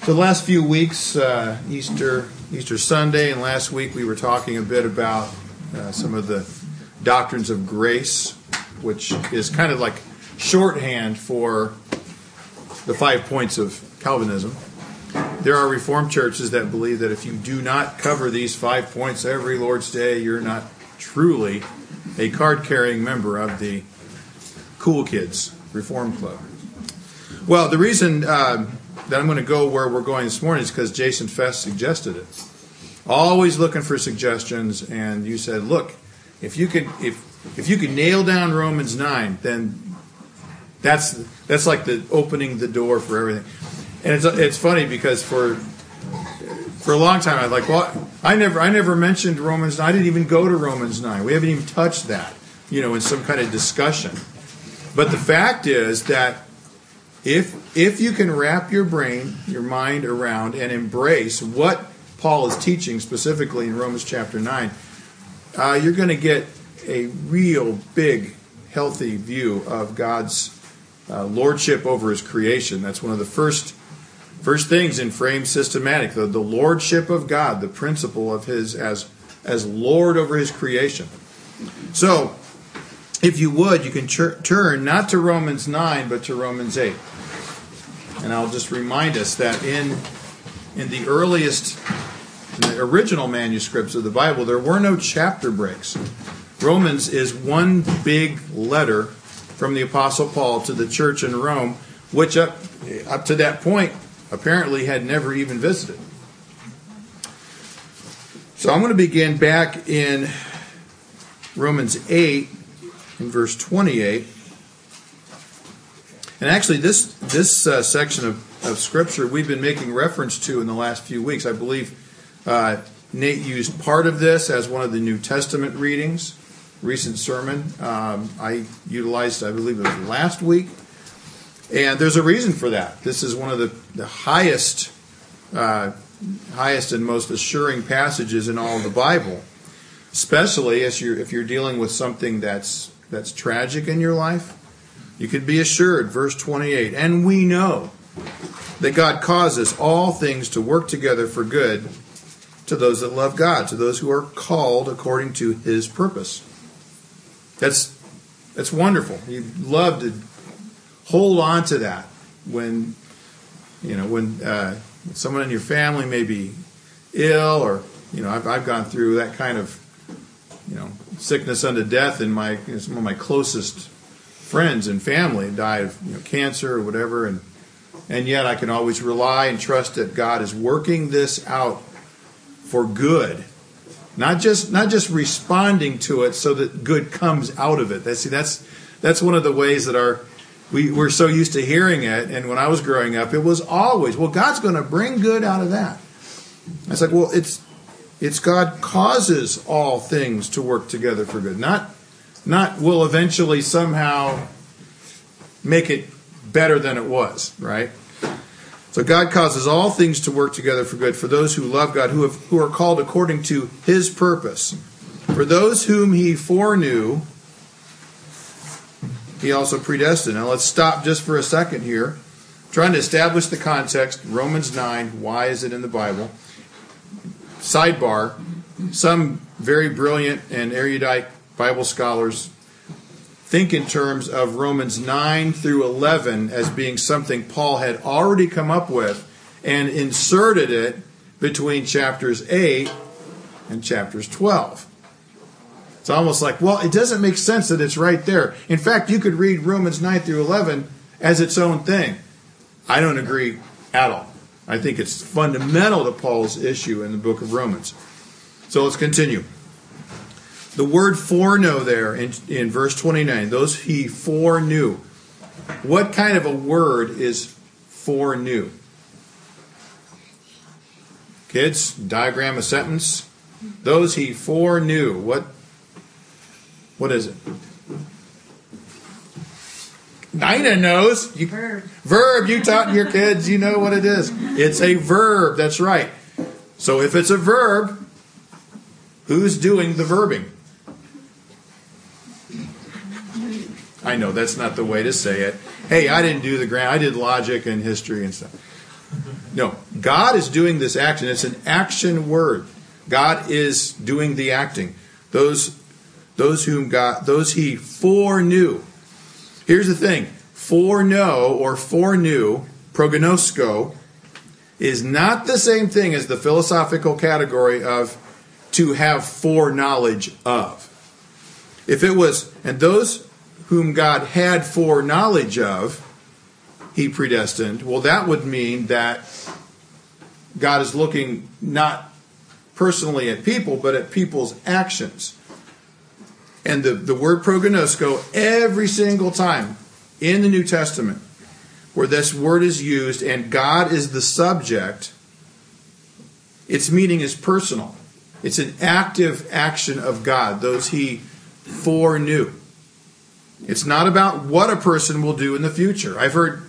So the last few weeks, Easter Sunday, and last week we were talking a bit about some of the doctrines of grace, which is kind of like shorthand for the 5 points of Calvinism. There are Reformed churches that believe that if you do not cover these 5 points every Lord's Day, you're not truly a card-carrying member of the Cool Kids Reformed Club. Well, the reason that I'm going to go where we're going this morning is because Jason Fest suggested it. Always looking for suggestions, and you said, look, if you could nail down Romans 9, then that's like the opening the door for everything. And it's funny because for a long time I was like, well, I never mentioned Romans 9. I didn't even go to Romans 9. We haven't even touched that, in some kind of discussion. But the fact is that if you can wrap your mind around and embrace what Paul is teaching specifically in Romans chapter 9, you're going to get a real big, healthy view of God's lordship over His creation. That's one of the first things in Frame Systematic, the lordship of God, the principle of His as Lord over His creation. So, if you would, you can turn not to Romans 9, but to Romans 8. And I'll just remind us that in the original manuscripts of the Bible, there were no chapter breaks. Romans is one big letter from the Apostle Paul to the church in Rome, which up to that point apparently had never even visited. So I'm going to begin back in Romans 8, in verse 28. And actually, this section of Scripture we've been making reference to in the last few weeks. I believe Nate used part of this as one of the New Testament readings, recent sermon. I utilized, I believe it was last week. And there's a reason for that. This is one of the highest and most assuring passages in all of the Bible, especially if you're dealing with something that's tragic in your life. You can be assured, verse 28, and we know that God causes all things to work together for good to those that love God, to those who are called according to His purpose. That's wonderful. You'd love to hold on to that when someone in your family may be ill, or I've gone through that kind of sickness unto death in some of my closest friends and family died of cancer or whatever, and yet I can always rely and trust that God is working this out for good, not just responding to it so that good comes out of it. That's one of the ways that we're so used to hearing it. And when I was growing up, it was always, well, God's going to bring good out of that. I was like, well, it's God causes all things to work together for good, not will eventually somehow make it better than it was, right? So God causes all things to work together for good for those who love God, who are called according to His purpose. For those whom He foreknew, He also predestined. Now let's stop just for a second here, trying to establish the context. Romans 9, why is it in the Bible? Sidebar, some very brilliant and erudite Bible scholars think in terms of Romans 9 through 11 as being something Paul had already come up with and inserted it between chapters 8 and chapters 12. It's almost like, well, it doesn't make sense that it's right there. In fact, you could read Romans 9 through 11 as its own thing. I don't agree at all. I think it's fundamental to Paul's issue in the book of Romans. So let's continue. The word foreknow there in verse 29, those He foreknew. What kind of a word is foreknew? Kids, diagram a sentence. Those He foreknew. What is it? Nina knows. Verb. You taught your kids. You know what it is. It's a verb. That's right. So if it's a verb, who's doing the verbing? I know that's not the way to say it. Hey, I didn't do the grammar. I did logic and history and stuff. No, God is doing this action. It's an action word. God is doing the acting. Those he foreknew. Here's the thing. Foreknow or foreknew, prognosko, is not the same thing as the philosophical category of to have foreknowledge of. If it was, and those whom God had foreknowledge of, he predestined, well, that would mean that God is looking not personally at people, but at people's actions. And the word prognosko, every single time in the New Testament where this word is used and God is the subject, its meaning is personal. It's an active action of God, those he foreknew. It's not about what a person will do in the future. I've heard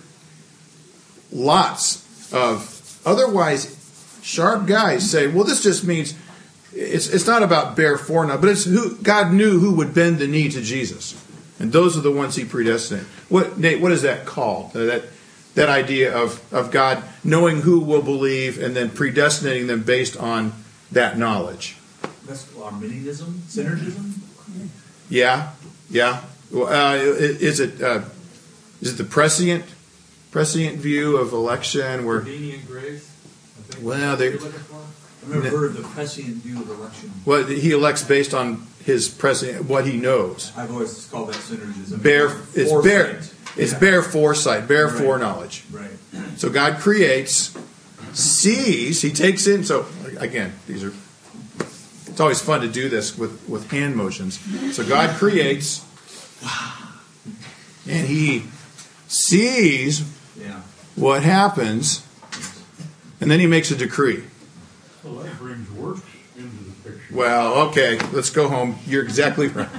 lots of otherwise sharp guys say, well, this just means it's not about bare foreknowledge, but it's who God knew who would bend the knee to Jesus. And those are the ones he predestined. Nate, what is that called? That idea of God knowing who will believe and then predestinating them based on that knowledge. That's Arminianism? Synergism? Yeah. Is it the prescient view of election where Prevenient grace? Well, I've never heard of the prescient view of election. Well, he elects based on his present, what he knows. I've always called that synergism. It's bare foresight, bare foreknowledge. Right. So God creates, sees, he takes in. So again, it's always fun to do this with hand motions. So God creates, and he sees what happens, and then he makes a decree. Well, that brings works into the picture. Well, okay, let's go home. You're exactly right.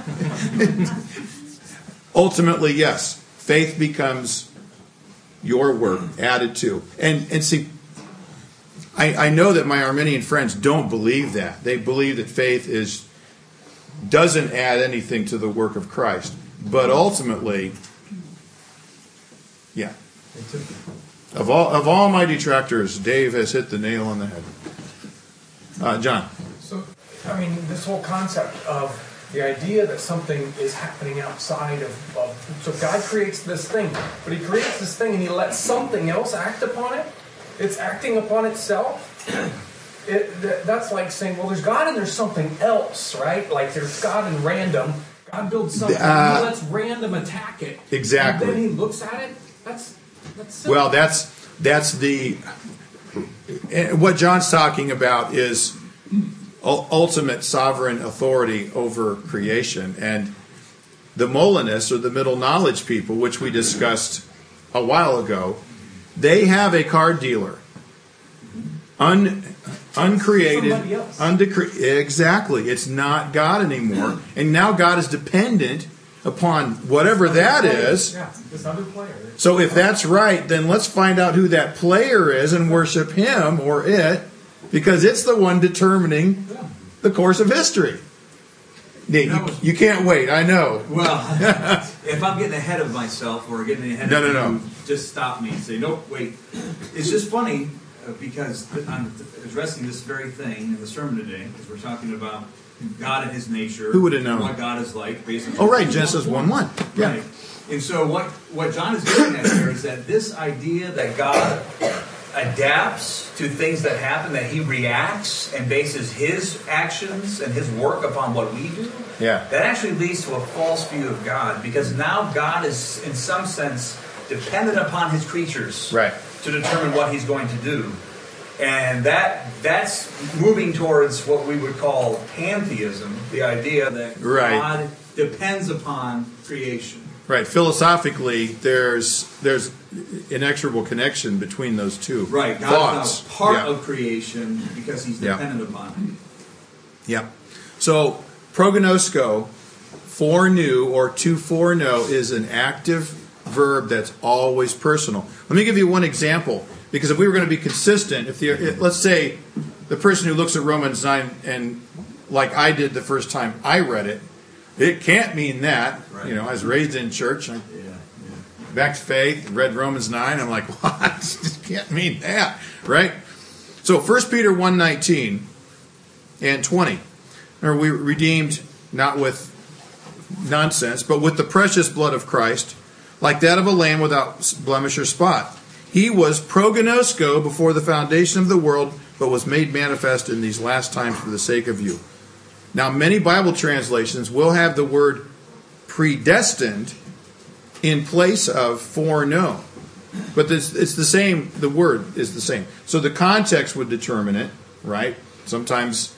Ultimately, yes, faith becomes your work added to. And see, I know that my Arminian friends don't believe that. They believe that faith doesn't add anything to the work of Christ. But ultimately, yeah. Of all my detractors, Dave has hit the nail on the head. John. So, I mean, this whole concept of the idea that something is happening outside of so God creates this thing, but he creates this thing and he lets something else act upon it. It's acting upon itself. That's like saying, well, there's God and there's something else, right? Like there's God and random. God builds something and he lets random attack it. Exactly. And then he looks at it. That's simple. Well, that's the what John's talking about is ultimate sovereign authority over creation. And the Molinists, or the middle knowledge people, which we discussed a while ago, they have a card dealer. Uncreated, exactly. It's not God anymore. And now God is dependent upon whatever that is. Yeah, this other player. So if that's right, then let's find out who that player is and worship him or it, because it's the one determining the course of history. You can't wait, I know. Well, if I'm getting ahead of myself or getting ahead of you, just stop me and say, nope, wait. It's just funny because I'm addressing this very thing in the sermon today, because we're talking about God and his nature. Who would have known? What God is like. Based on Genesis 1:1. Yeah. Right. And so what John is getting at here is that this idea that God adapts to things that happen, that he reacts and bases his actions and his work upon what we do, that actually leads to a false view of God, because now God is, in some sense, dependent upon his creatures to determine what he's going to do. And that's moving towards what we would call pantheism, the idea that God depends upon creation. Right. Philosophically, there's inexorable connection between those two thoughts. God is now part of creation because he's dependent upon it. Yeah. So, prognosko, foreknew or to foreknow, is an active verb that's always personal. Let me give you one example, because if we were going to be consistent, let's say the person who looks at Romans 9 and, like I did the first time I read it, it can't mean that. Right. I was raised in church. back to faith, read Romans 9. I'm like, what? It can't mean that, right? So 1 Peter 1:19 and 20. Are we redeemed not with nonsense, but with the precious blood of Christ, like that of a lamb without blemish or spot. He was prognosko before the foundation of the world, but was made manifest in these last times for the sake of you. Now, many Bible translations will have the word predestined in place of foreknown. But it's the same, the word is the same. So the context would determine it, right? Sometimes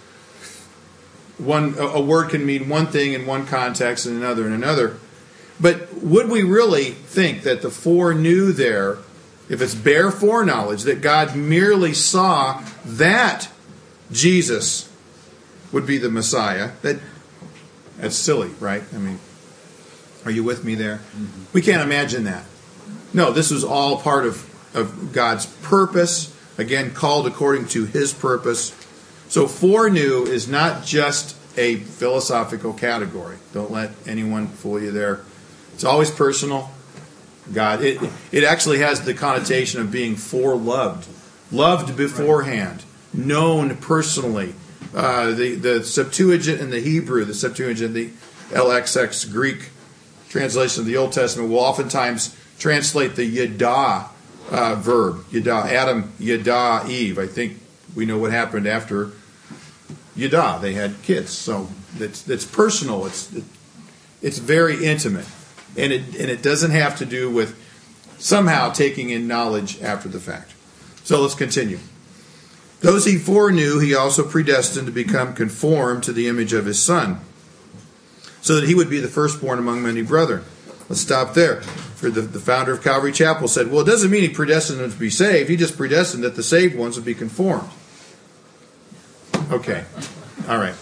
a word can mean one thing in one context and another in another. But would we really think that the foreknew there, if it's bare foreknowledge, that God merely saw that Jesus would be the Messiah? That's silly, right? I mean, are you with me there? Mm-hmm. We can't imagine that. No, this was all part of God's purpose, again, called according to His purpose. So foreknew is not just a philosophical category. Don't let anyone fool you there. It's always personal. God, it actually has the connotation of being foreloved, loved beforehand, known personally. The Septuagint in the Hebrew, the Septuagint, the LXX Greek translation of the Old Testament will oftentimes translate the yada verb. Yada, Adam, yada, Eve. I think we know what happened after yada. They had kids. So it's personal. It's very intimate. And it doesn't have to do with somehow taking in knowledge after the fact. So let's continue. Those He foreknew, He also predestined to become conformed to the image of His Son, so that He would be the firstborn among many brethren. Let's stop there. For the founder of Calvary Chapel said, well, it doesn't mean He predestined them to be saved. He just predestined that the saved ones would be conformed. Okay. All right.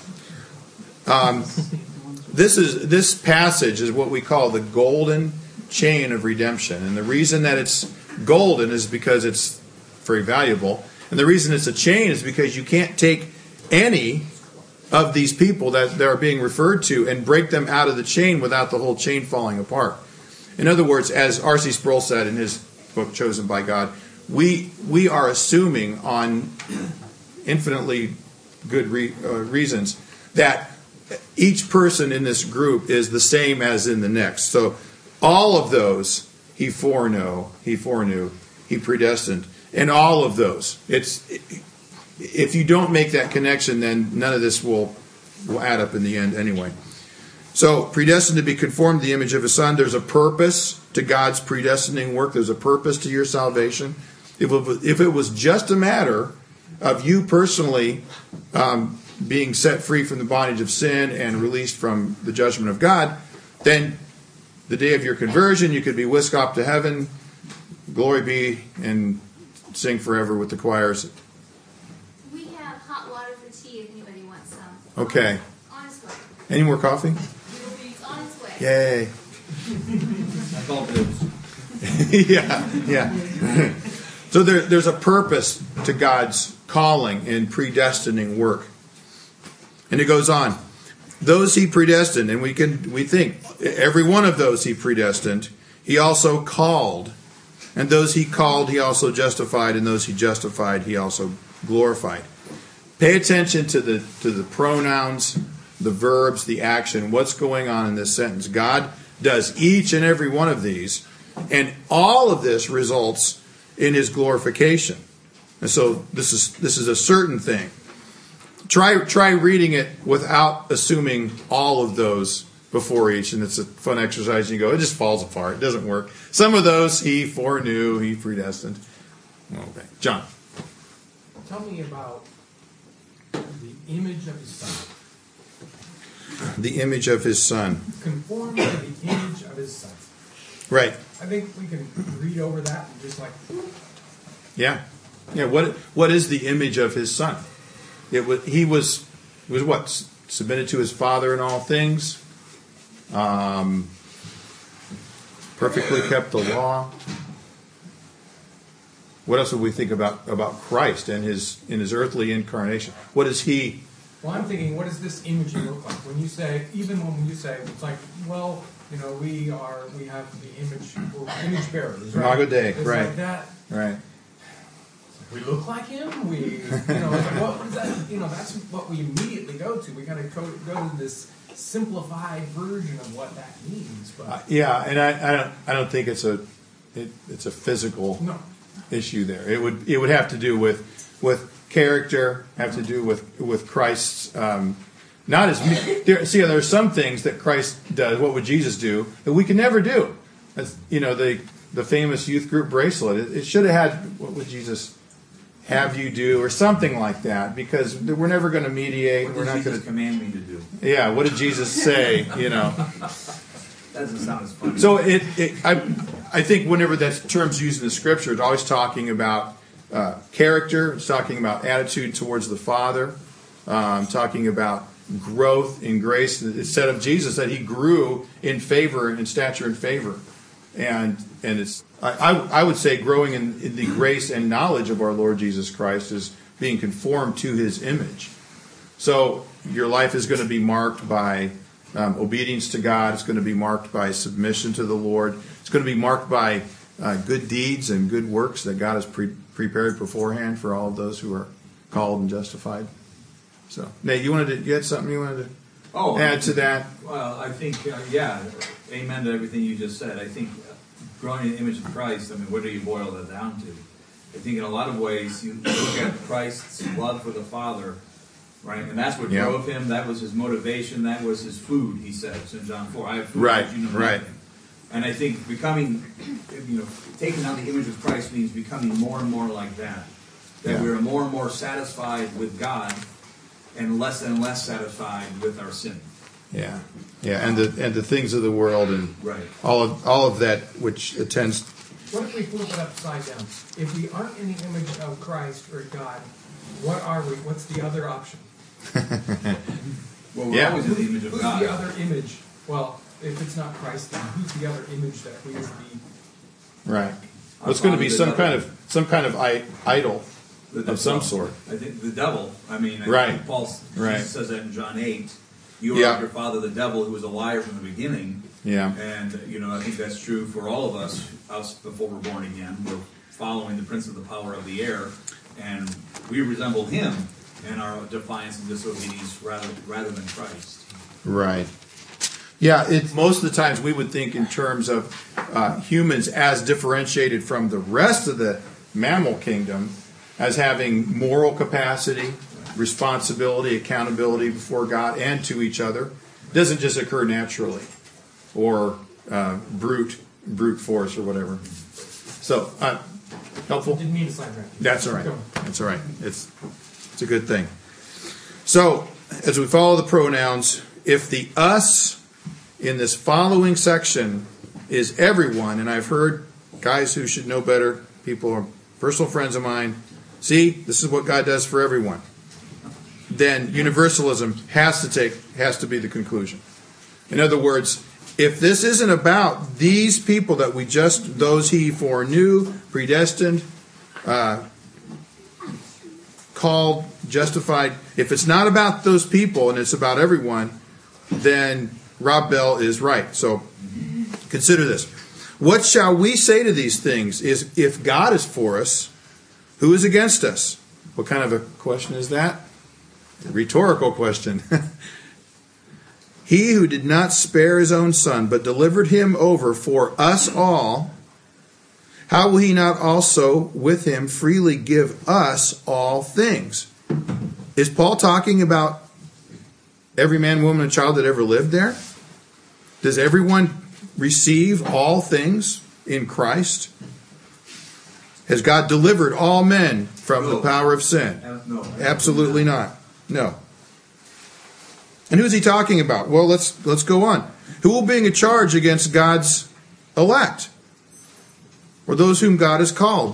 This passage is what we call the golden chain of redemption. And the reason that it's golden is because it's very valuable. And the reason it's a chain is because you can't take any of these people that are being referred to and break them out of the chain without the whole chain falling apart. In other words, as R.C. Sproul said in his book, Chosen by God, we are assuming on infinitely good reasons that each person in this group is the same as in the next. So all of those He foreknew, He predestined. And all of those. If you don't make that connection, then none of this will add up in the end anyway. So, predestined to be conformed to the image of His Son. There's a purpose to God's predestining work. There's a purpose to your salvation. If it was just a matter of you personally being set free from the bondage of sin and released from the judgment of God, then the day of your conversion, you could be whisked off to heaven, glory be, and sing forever with the choirs. We have hot water for tea if anybody wants some. Okay. On its way. Any more coffee? It's on its way. Yay. I call it yeah. So there's a purpose to God's calling and predestining work. And it goes on. Those He predestined, and we think every one of those He predestined, He also called. And those He called, He also justified, and those He justified, He also glorified. Pay attention to the pronouns, the verbs, the action, what's going on in this sentence. God does each and every one of these, and all of this results in His glorification. And so this is a certain thing. Try reading it without assuming all of those before each, and it's a fun exercise. You go, it just falls apart. It doesn't work. Some of those He foreknew, He predestined. Okay, John. Tell me about the image of His Son. The image of His Son. Conform to the image of His Son. Right. I think we can read over that and just like. Yeah. What is the image of His Son? He was what? Submitted to His Father in all things. Perfectly kept the law. What else would we think about Christ and in his earthly incarnation? What is He Well, I'm thinking, what does this imaging look like? When you say, it's like, well, we have the image, we're image bearers, right? Imago Dei, It's right. like that. Right. We look like him. Like, what is that? That's what we immediately go to. We got to go to this simplified version of what that means. But Yeah, and I don't think it's a physical no. issue there. It would have to do with character, have to do with Christ's not as there are some things that Christ does. What would Jesus do that we can never do? That's, the famous youth group bracelet. It should have had, what would Jesus have you do, or something like that, because we're never going to mediate. What We're did not Jesus going to command me to do? Yeah, what did Jesus say? That doesn't sound as funny. So I think whenever that term's used in the Scripture, it's always talking about character. It's talking about attitude towards the Father. Talking about growth in grace. It's said of Jesus that he grew in favor, in stature and favor, and it's. I would say growing in the grace and knowledge of our Lord Jesus Christ is being conformed to his image. So your life is going to be marked by obedience to God. It's going to be marked by submission to the Lord. It's going to be marked by good deeds and good works that God has prepared beforehand for all of those who are called and justified. So, Nate, you had something you wanted to add to that? Well, I think, amen to everything you just said. I think growing in the image of Christ, what do you boil that down to? I think in a lot of ways, you look at Christ's love for the Father, right? And that's what drove him. That was his motivation. That was his food, he says in John 4. I have food that you know nothing. And I think taking on the image of Christ means becoming more and more like that. That we're more and more satisfied with God and less satisfied with our sin. Yeah, and the things of the world and all of that which attends. What if we flip it upside down? If we aren't in the image of Christ or God, what are we? What's the other option? Well, we're always in the image of God. Who's the other image? Well, if it's not Christ, then who's the other image that we would be? Right. Well, it's going to be some kind of idol of some sort. I think the devil. I think Paul Jesus says that in John 8. You are your father, the devil, who was a liar from the beginning. Yeah. And I think that's true for all of us before we're born again. We're following the prince of the power of the air, and we resemble him in our defiance and disobedience rather than Christ. Right. Yeah, most of the times we would think in terms of humans as differentiated from the rest of the mammal kingdom as having moral capacity, responsibility, accountability before God and to each other. It doesn't just occur naturally or brute force or whatever. So, helpful? Didn't mean to slam that. That's all right. That's all right. It's a good thing. So, as we follow the pronouns, if the us in this following section is everyone, and I've heard guys who should know better, people are personal friends of mine, see, this is what God does for everyone. Then universalism has to be the conclusion. In other words, if this isn't about these people that those he foreknew, predestined, called, justified, if it's not about those people and it's about everyone, then Rob Bell is right. So consider this. What shall we say to these things? Is if God is for us, who is against us? What kind of a question is that? A rhetorical question. He who did not spare his own son, but delivered him over for us all, how will he not also with him freely give us all things? Is Paul talking about every man, woman, and child that ever lived there? Does everyone receive all things in Christ? Has God delivered all men from the power of sin? No. Absolutely not. No. And who is he talking about? Well, let's go on. Who will bring a charge against God's elect? Or those whom God has called?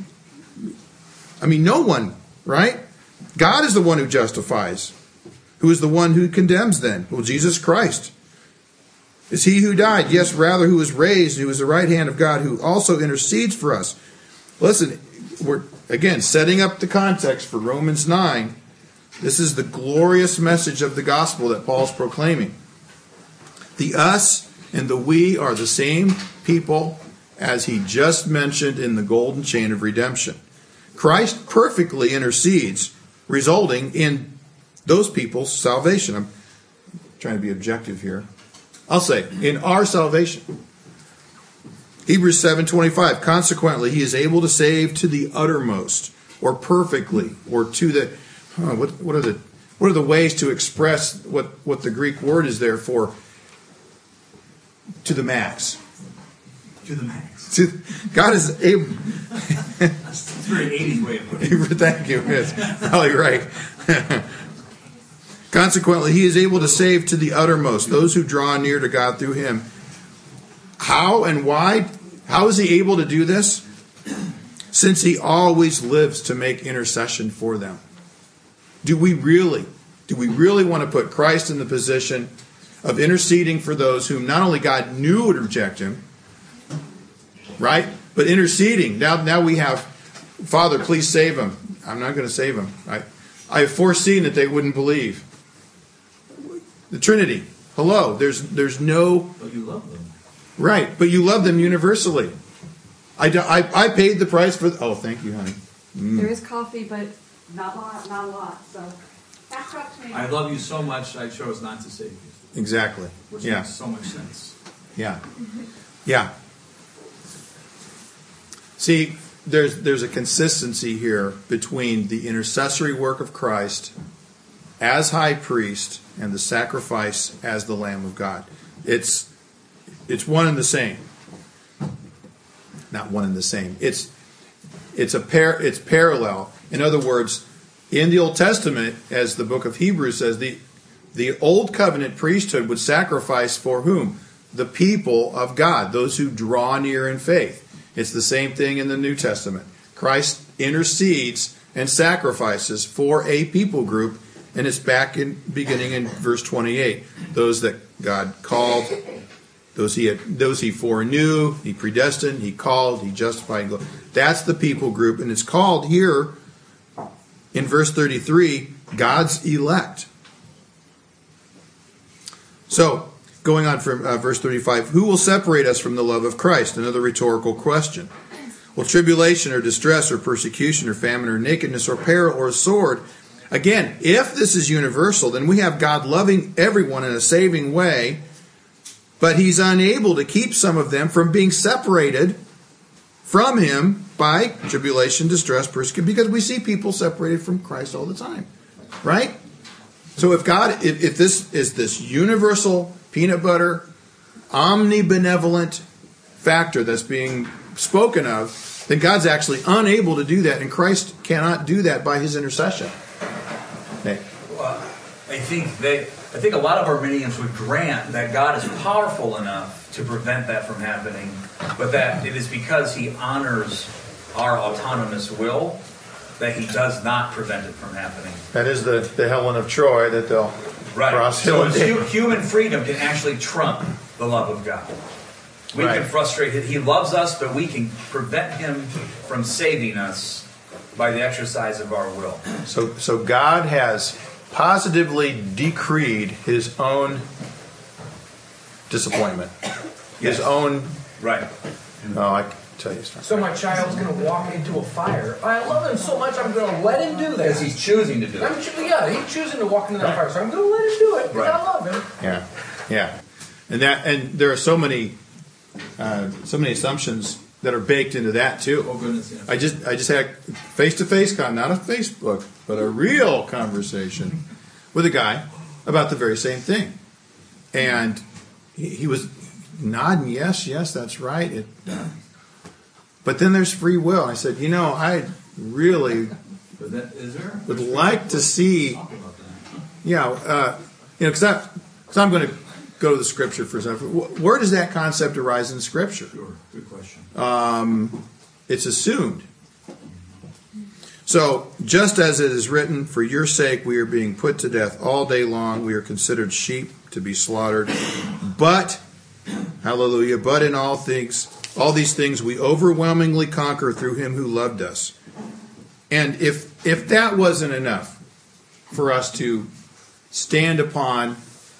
No one, right? God is the one who justifies. Who is the one who condemns then? Well, Jesus Christ. Is he who died? Yes, rather, who was raised, who is the right hand of God, who also intercedes for us. Listen, we're, again, setting up the context for Romans 9. This is the glorious message of the gospel that Paul's proclaiming. The us and the we are the same people as he just mentioned in the golden chain of redemption. Christ perfectly intercedes, resulting in those people's salvation. I'm trying to be objective here. I'll say, in our salvation. Hebrews 7:25. Consequently, he is able to save to the uttermost, or perfectly, or to the. What are the ways to express what the Greek word is there for? To the max. To the max. God is able. It's a very 80s way of putting it. Thank you. Yes, probably right. Consequently, he is able to save to the uttermost those who draw near to God through him. How and why? How is he able to do this? Since he always lives to make intercession for them. Do we really want to put Christ in the position of interceding for those whom not only God knew would reject him, right? But interceding. Now we have, Father, please save him. I'm not going to save him. I have foreseen that they wouldn't believe. The Trinity. Hello. There's no. But you love them. Right. But you love them universally. I paid the price for. Oh, thank you, honey. There is coffee, but not a lot. So that's up to me. I love you so much, I chose not to save you. Exactly. Which Yeah. makes so much sense. Yeah. Yeah. See, there's a consistency here between the intercessory work of Christ as high priest and the sacrifice as the Lamb of God. It's one and the same. Not one and the same. It's parallel. In other words, in the Old Testament, as the book of Hebrews says, the Old Covenant priesthood would sacrifice for whom? The people of God, those who draw near in faith. It's the same thing in the New Testament. Christ intercedes and sacrifices for a people group, and it's beginning in verse 28. Those that God called, those he foreknew, he predestined, he called, he justified. That's the people group, and it's called here in verse 33, God's elect. So, going on from verse 35, who will separate us from the love of Christ? Another rhetorical question. Well, tribulation or distress or persecution or famine or nakedness or peril or sword. Again, if this is universal, then we have God loving everyone in a saving way, but he's unable to keep some of them from being separated from him by tribulation, distress, persecution, because we see people separated from Christ all the time. Right? So if this is this universal peanut butter, omnibenevolent factor that's being spoken of, then God's actually unable to do that, and Christ cannot do that by his intercession. Okay. Well, I think a lot of Arminians would grant that God is powerful enough to prevent that from happening, but that it is because he honors our autonomous will that he does not prevent it from happening. That is the Helen of Troy that they'll cross hill and dale. Human freedom can actually trump the love of God. We can frustrate it. He loves us, but we can prevent him from saving us by the exercise of our will. So God has positively decreed his own disappointment. His own... Right. Oh, I can tell you something. So my child's going to walk into a fire. I love him so much, I'm going to let him do that. Because he's choosing to do it. He's choosing to walk into that fire, so I'm going to let him do it because I love him. Yeah. And there are so many assumptions that are baked into that too. Oh goodness! Yeah. I just had face-to-face not a Facebook, but a real conversation with a guy about the very same thing, and he was nodding, yes, that's right. But then there's free will. I said, I really would like to see, because I'm going to go to the Scripture for a second. Where does that concept arise in Scripture? Sure, good question. It's assumed. So, just as it is written, for your sake we are being put to death all day long. We are considered sheep to be slaughtered. But, hallelujah, but in all these things we overwhelmingly conquer through him who loved us. And if that wasn't enough, for us to stand upon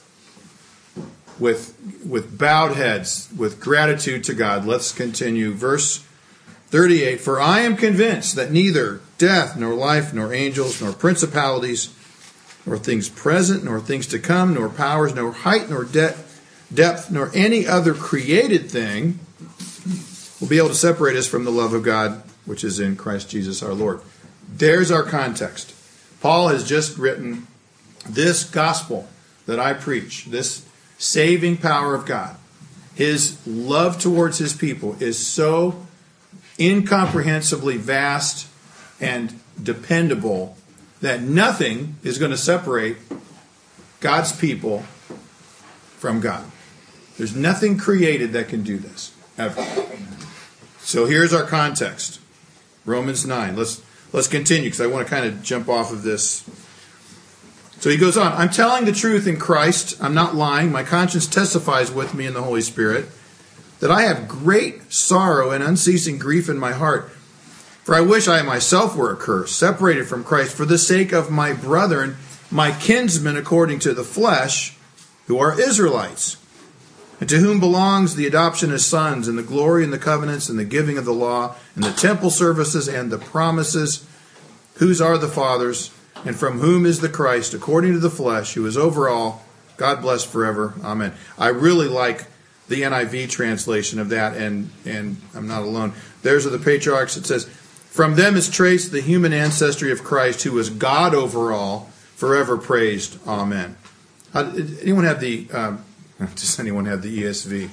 with bowed heads, with gratitude to God. Let's continue. Verse 38, for I am convinced that neither death, nor life, nor angels, nor principalities, nor things present, nor things to come, nor powers, nor height, nor depth, nor any other created thing will be able to separate us from the love of God, which is in Christ Jesus our Lord. There's our context. Paul has just written this gospel that I preach, this saving power of God. His love towards his people is so incomprehensibly vast and dependable that nothing is going to separate God's people from God. There's nothing created that can do this, ever. So here's our context. Romans 9. Let's continue because I want to kind of jump off of this. So he goes on, I'm telling the truth in Christ. I'm not lying. My conscience testifies with me in the Holy Spirit that I have great sorrow and unceasing grief in my heart. For I wish I myself were accursed, separated from Christ, for the sake of my brethren, my kinsmen according to the flesh, who are Israelites, and to whom belongs the adoption as sons, and the glory and the covenants, and the giving of the law, and the temple services, and the promises, whose are the fathers, and from whom is the Christ, according to the flesh, who is over all, God bless forever. Amen. I really like the NIV translation of that, and I'm not alone. There's of the patriarchs. It says, from them is traced the human ancestry of Christ, who is God over all, forever praised. Amen. Anyone have the... does anyone have the ESV?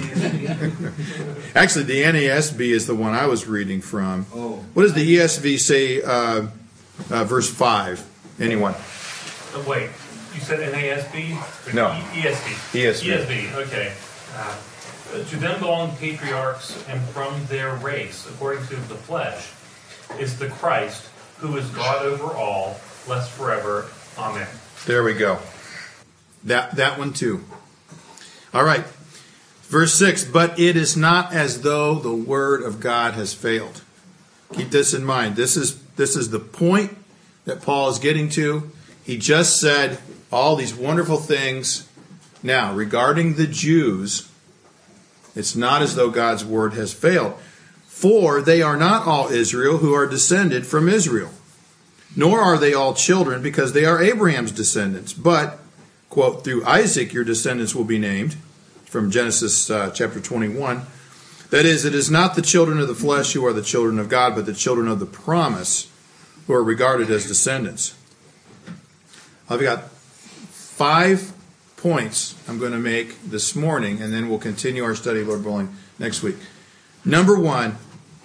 Actually, the NASB is the one I was reading from. Oh. What does the ESV say, verse 5? Anyone? Wait, you said NASB? No. ESV. ESV, okay. To them belong the patriarchs, and from their race, according to the flesh, is the Christ, who is God over all, blessed forever. Amen. There we go. That one too. All right. Verse 6, but it is not as though the word of God has failed. Keep this in mind. This is the point that Paul is getting to. He just said all these wonderful things. Now, regarding the Jews, it's not as though God's word has failed. For they are not all Israel who are descended from Israel, nor are they all children, because they are Abraham's descendants. But, quote, through Isaac your descendants will be named, from Genesis chapter 21. That is, it is not the children of the flesh who are the children of God, but the children of the promise who are regarded as descendants. I've got 5 points I'm going to make this morning, and then we'll continue our study, Lord willing, next week. Number 1,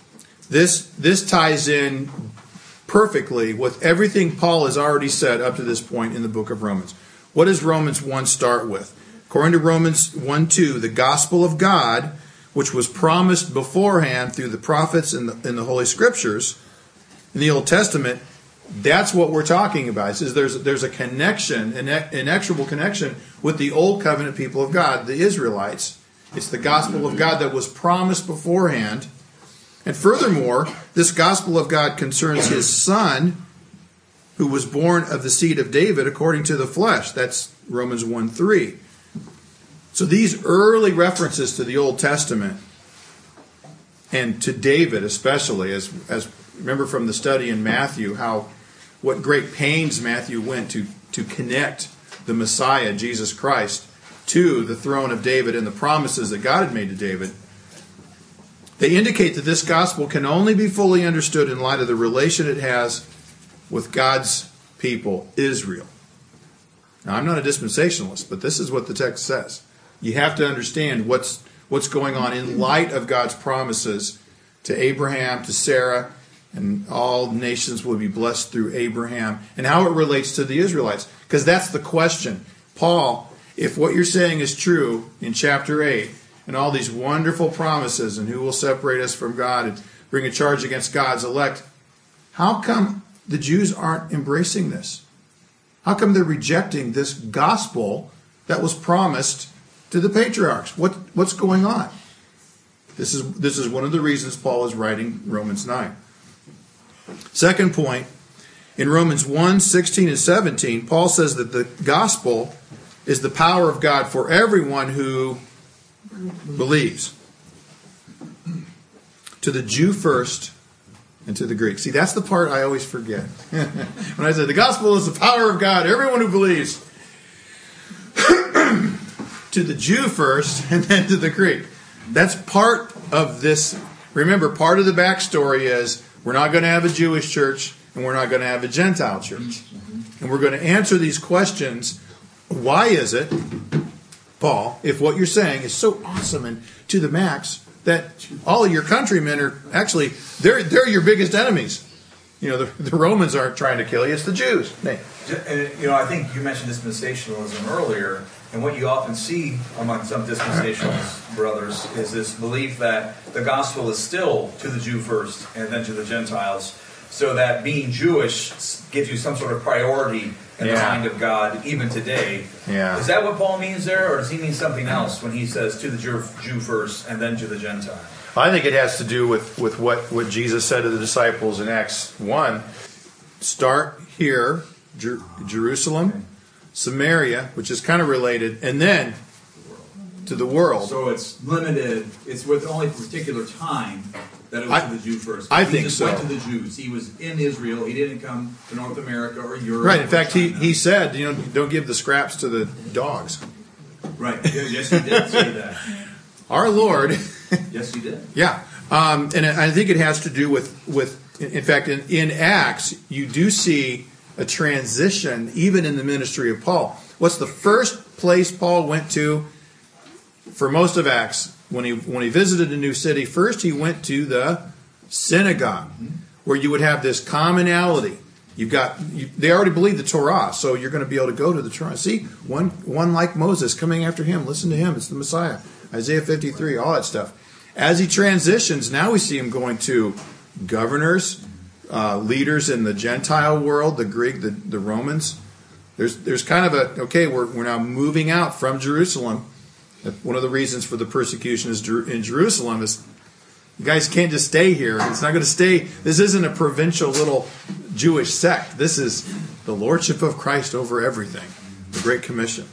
this ties in perfectly with everything Paul has already said up to this point in the book of Romans. What does Romans 1 start with? According to Romans 1:2, the gospel of God, which was promised beforehand through the prophets in the Holy Scriptures, in the Old Testament, that's what we're talking about. It says there's a connection, an inexorable connection with the Old Covenant people of God, the Israelites. It's the gospel of God that was promised beforehand. And furthermore, this gospel of God concerns his son, who was born of the seed of David according to the flesh. That's Romans 1:3. So these early references to the Old Testament, and to David especially, as remember from the study in Matthew, what great pains Matthew went to connect the Messiah, Jesus Christ, to the throne of David and the promises that God had made to David. They indicate that this gospel can only be fully understood in light of the relation it has with God's people, Israel. Now, I'm not a dispensationalist, but this is what the text says. You have to understand what's going on in light of God's promises to Abraham, to Sarah, and all nations will be blessed through Abraham, and how it relates to the Israelites. Because that's the question. Paul, if what you're saying is true in chapter 8, and all these wonderful promises, and who will separate us from God and bring a charge against God's elect, how come the Jews aren't embracing this? How come they're rejecting this gospel that was promised to the patriarchs? What's going on? This is one of the reasons Paul is writing Romans 9. Second point In Romans 1, 16 and 17, Paul says that the gospel is the power of God for everyone who believes. To the Jew first and to the Greek. See, that's the part I always forget. When I say the gospel is the power of God, everyone who believes. To the Jew first and then to the Greek. That's part of this. Remember, part of the backstory is we're not going to have a Jewish church and we're not going to have a Gentile church. And we're going to answer these questions. Why is it, Paul, if what you're saying is so awesome and to the max, that all of your countrymen are actually, they're your biggest enemies. You know, the Romans aren't trying to kill you, it's the Jews. And, I think you mentioned dispensationalism earlier, and what you often see among some dispensationalist brothers is this belief that the gospel is still to the Jew first and then to the Gentiles, so that being Jewish gives you some sort of priority in the mind of God even today. Yeah. Is that what Paul means there, or does he mean something else when he says to the Jew first and then to the Gentile? I think it has to do with what Jesus said to the disciples in Acts 1. Start here, Jerusalem, Samaria, which is kind of related, and then to the world. So it's limited. It's with only a particular time that it was to the Jew first. I think just went to the Jews. He was in Israel. He didn't come to North America or Europe. Right. In fact, he said, don't give the scraps to the dogs. Right. Yes, he did say that. Our Lord. Yes, he did. Yeah. And I think it has to do with in fact, in Acts, you do see a transition even in the ministry of Paul. What's the first place Paul went to for most of Acts? When he visited a new city, first he went to the synagogue, where you would have this commonality. They already believe the Torah, so you're going to be able to go to the Torah. See, one like Moses coming after him. Listen to him. It's the Messiah. Isaiah 53, all that stuff. As he transitions, now we see him going to governors, leaders in the Gentile world, the Greek, the Romans. There's kind of we're now moving out from Jerusalem. One of the reasons for the persecution in Jerusalem is you guys can't just stay here. It's not going to stay. This isn't a provincial little Jewish sect. This is the lordship of Christ over everything. The Great Commission.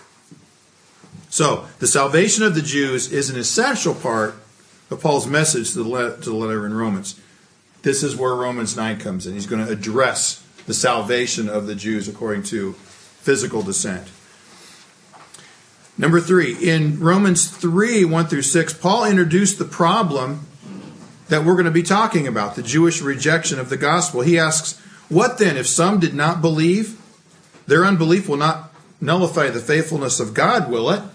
So, the salvation of the Jews is an essential part of Paul's message to the letter in Romans. This is where Romans 9 comes in. He's going to address the salvation of the Jews according to physical descent. Number 3, in Romans 3, 1 through 6, Paul introduced the problem that we're going to be talking about, the Jewish rejection of the gospel. He asks, what then, if some did not believe? Their unbelief will not nullify the faithfulness of God, will it?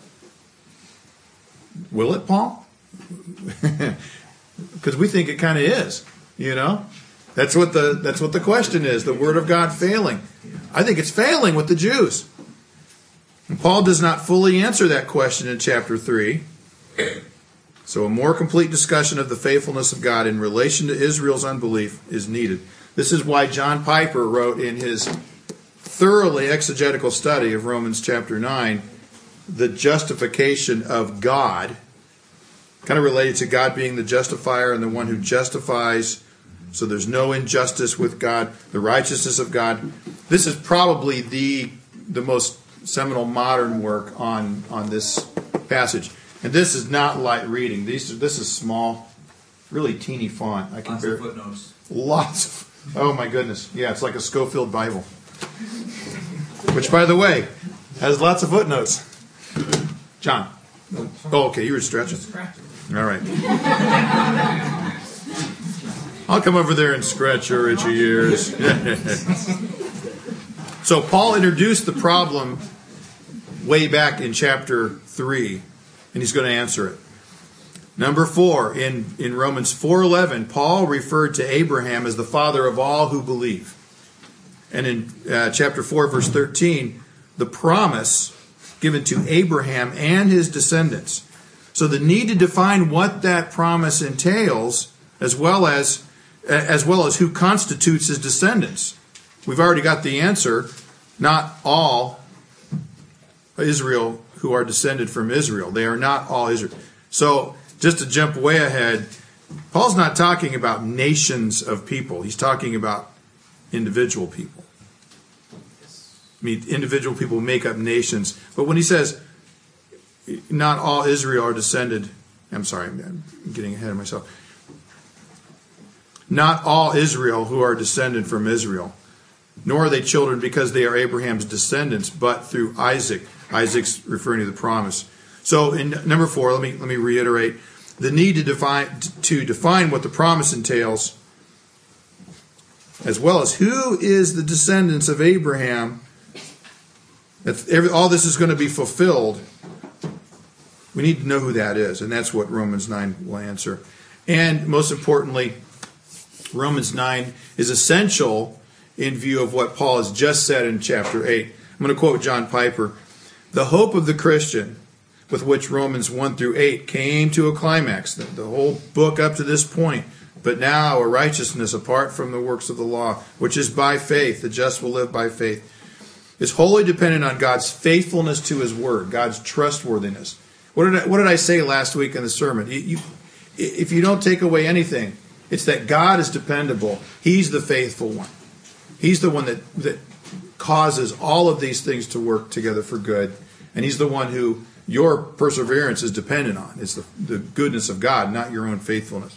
Will it, Paul? Because we think it kind of is, That's what the question is, the word of God failing. I think it's failing with the Jews. And Paul does not fully answer that question in chapter 3. So a more complete discussion of the faithfulness of God in relation to Israel's unbelief is needed. This is why John Piper wrote in his thoroughly exegetical study of Romans chapter 9, the justification of God, kind of related to God being the justifier and the one who justifies, so there's no injustice with God, the righteousness of God. This is probably the most seminal modern work on this passage. And this is not light reading. This is small, really teeny font. I can Lots of footnotes. Lots of, oh my goodness. Yeah, it's like a Schofield Bible. Which, by the way, has lots of footnotes. John. Oh, okay, you were stretching. All right. I'll come over there and scratch your itchy ears. So Paul introduced the problem way back in chapter 3, and he's going to answer it. Number 4, in Romans 4:11, Paul referred to Abraham as the father of all who believe. And in chapter 4, verse 13, the promise given to Abraham and his descendants. So the need to define what that promise entails, as well as who constitutes his descendants. We've already got the answer. Not all Israel who are descended from Israel. They are not all Israel. So, just to jump way ahead, Paul's not talking about nations of people. He's talking about individual people. I mean, individual people make up nations. But when he says, not all Israel are descended, I'm sorry, I'm getting ahead of myself. Not all Israel who are descended from Israel, nor are they children because they are Abraham's descendants, but through Isaac. Isaac's referring to the promise. So in number 4, let me reiterate the need to define what the promise entails, as well as who is the descendants of Abraham. All this is going to be fulfilled. We need to know who that is, and that's what Romans 9 will answer. And most importantly, Romans 9 is essential in view of what Paul has just said in chapter 8. I'm going to quote John Piper. The hope of the Christian, with which Romans 1 through 8 came to a climax, the whole book up to this point, but now a righteousness apart from the works of the law, which is by faith, the just will live by faith, is wholly dependent on God's faithfulness to His Word, God's trustworthiness. What did I say last week in the sermon? If you don't take away anything, it's that God is dependable. He's the faithful one. He's the one that causes all of these things to work together for good. And He's the one who your perseverance is dependent on. It's the goodness of God, not your own faithfulness.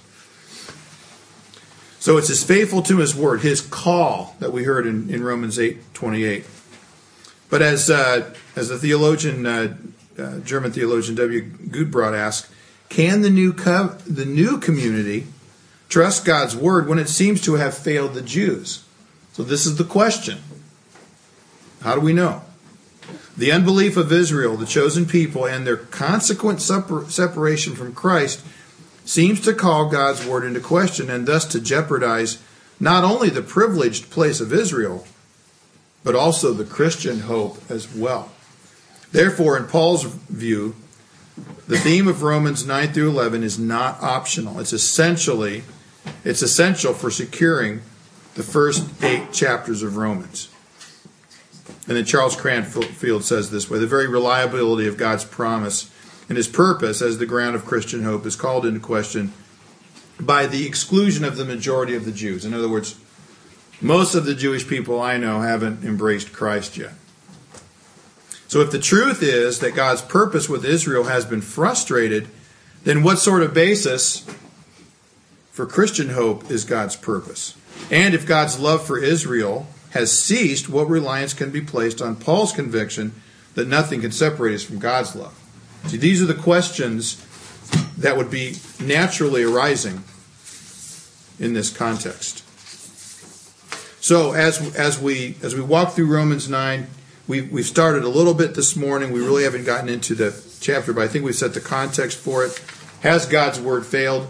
So it's His faithful to His Word, His call that we heard in Romans 8:28. But as the theologian, German theologian W. Gutbrod asked, can the new community trust God's Word when it seems to have failed the Jews? So this is the question. How do we know? The unbelief of Israel, the chosen people, and their consequent separation from Christ seems to call God's Word into question and thus to jeopardize not only the privileged place of Israel, but also the Christian hope as well. Therefore, in Paul's view, the theme of Romans 9 through 11 is not optional. It's essential for securing the first 8 chapters of Romans. And then Charles Cranfield says this way: the very reliability of God's promise and His purpose as the ground of Christian hope is called into question by the exclusion of the majority of the Jews. In other words, most of the Jewish people I know haven't embraced Christ yet. So if the truth is that God's purpose with Israel has been frustrated, then what sort of basis for Christian hope is God's purpose? And if God's love for Israel has ceased, what reliance can be placed on Paul's conviction that nothing can separate us from God's love? See, these are the questions that would be naturally arising in this context. So as we walk through Romans 9, we've started a little bit this morning. We really haven't gotten into the chapter, but I think we've set the context for it. Has God's Word failed?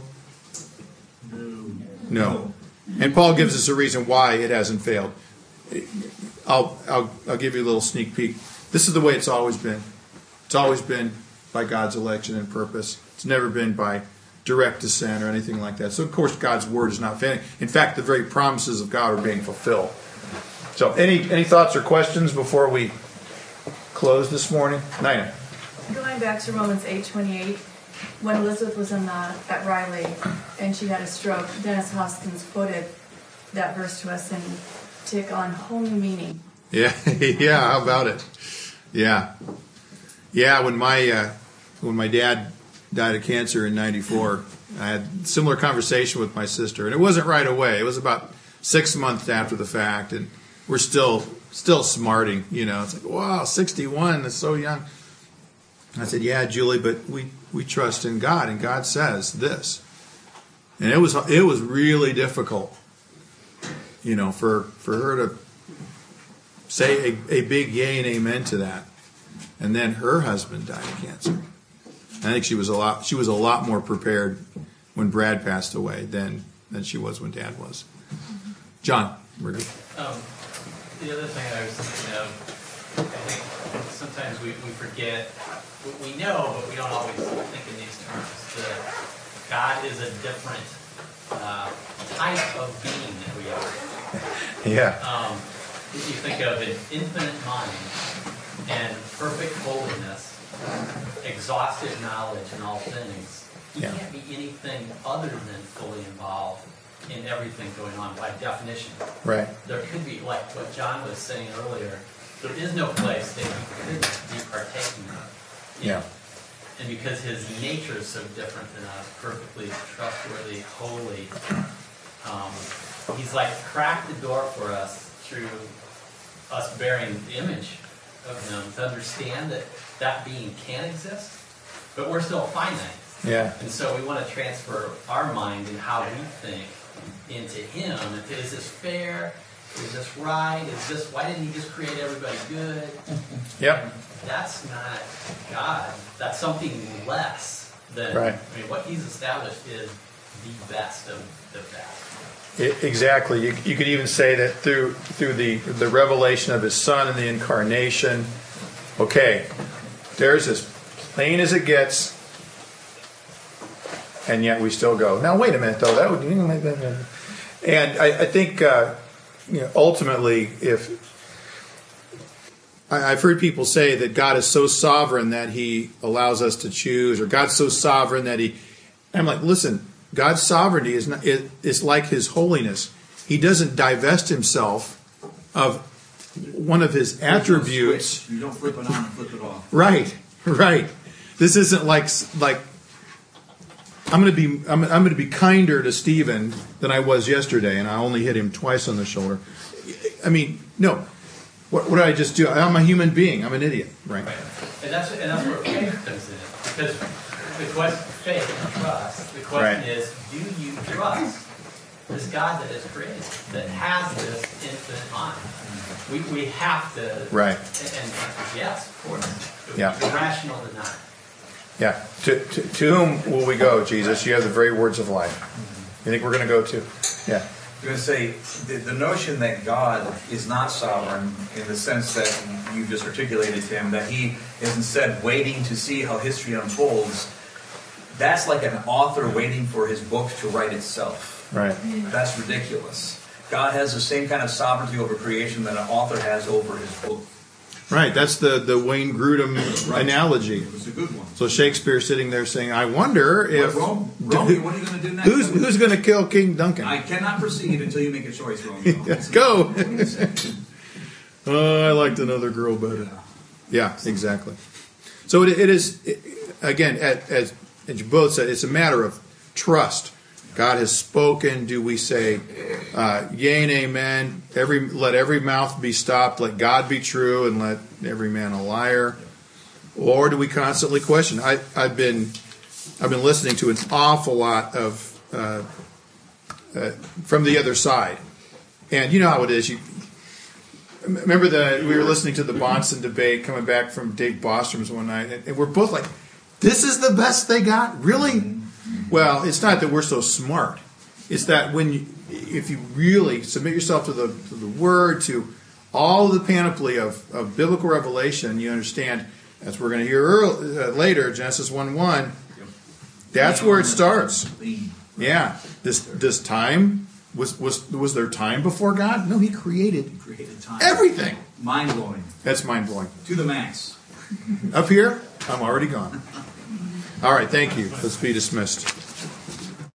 No. And Paul gives us a reason why it hasn't failed. I'll give you a little sneak peek. This is the way it's always been. It's always been by God's election and purpose. It's never been by direct descent or anything like that. So, of course, God's Word is not failing. In fact, the very promises of God are being fulfilled. So, any thoughts or questions before we close this morning? Nina. Going back to Romans 8:28, when Elizabeth was at Riley and she had a stroke, Dennis Hoskins quoted that verse to us and took on whole new meaning. Yeah, how about it? Yeah. When my dad died of cancer in '94, I had a similar conversation with my sister, and it wasn't right away. It was about 6 months after the fact, and we're still smarting, It's like, wow, 61, that's so young. I said, yeah, Julie, but we trust in God, and God says this. And it was really difficult, for her to say a big yay and amen to that. And then her husband died of cancer. I think she was a lot more prepared when Brad passed away than she was when Dad was. John, we're good. The other thing I was thinking of, I think sometimes we forget, we know, but we don't always think in these terms, that God is a different type of being than we are. Yeah. If you think of an infinite mind and perfect holiness, exhaustive knowledge in all things, he can't be anything other than fully involved in everything going on by definition. Right. There could be, like what John was saying earlier, there is no place that he could be partaking of. Yeah. And because his nature is so different than us, perfectly trustworthy, holy, he's like cracked the door for us through us bearing the image of him to understand that that being can exist, but we're still finite. Yeah. And so we want to transfer our mind and how we think into him. Is this fair? Is this right? Why didn't he just create everybody good? Yep. That's not God. That's something less than, Right. I mean, what he's established is the best of the best. Exactly. You could even say that through the revelation of his Son and the incarnation, okay, there's as plain as it gets, and yet we still go, now wait a minute though, that would, and I think ultimately, if I've heard people say that God is so sovereign that he allows us to choose, or God's so sovereign that I'm like, listen, God's sovereignty is like his holiness. He doesn't divest himself of one of his attributes. You don't flip it on and flip it off. Right. This isn't like I'm going to be kinder to Stephen than I was yesterday, and I only hit him twice on the shoulder. I mean, no. What did I just do? I'm a human being. I'm an idiot, right? And that's where faith comes in. Because the question, faith and trust, the question is, do you trust this God that is created, that has this infinite mind? We have to, right? And yes, of course. Yeah. It's irrational to not. Yeah. To whom will we go, Jesus? You have the very words of life. You think we're going to go to? Yeah. I'm going to say the notion that God is not sovereign in the sense that you just articulated, Tim, that he is instead waiting to see how history unfolds, that's like an author waiting for his book to write itself. Right. That's ridiculous. God has the same kind of sovereignty over creation that an author has over his book. Right, that's the Wayne Grudem analogy. It was a good one. So Shakespeare's sitting there saying, I wonder if... Romeo, what are you going to do next? Who's going to kill King Duncan? I cannot proceed until you make a choice, Romeo. Let's go! I liked another girl better. Yeah, exactly. So it is, again, as you both said, it's a matter of trust. God has spoken. Do we say, yea and amen? Let every mouth be stopped. Let God be true, and let every man a liar. Or do we constantly question? I've been listening to an awful lot of from the other side, and you know how it is. You remember we were listening to the Bahnsen debate coming back from Dave Bostrom's one night, and we're both like, "This is the best they got, really." Well, it's not that we're so smart. It's that if you really submit yourself to the Word, to all the panoply of biblical revelation, you understand, as we're going to hear later, Genesis 1:1, that's where it starts. Yeah. This time, was there time before God? No, he created time. Everything. Mind-blowing. That's mind-blowing. To the max. Up here, I'm already gone. All right, thank you. Let's be dismissed.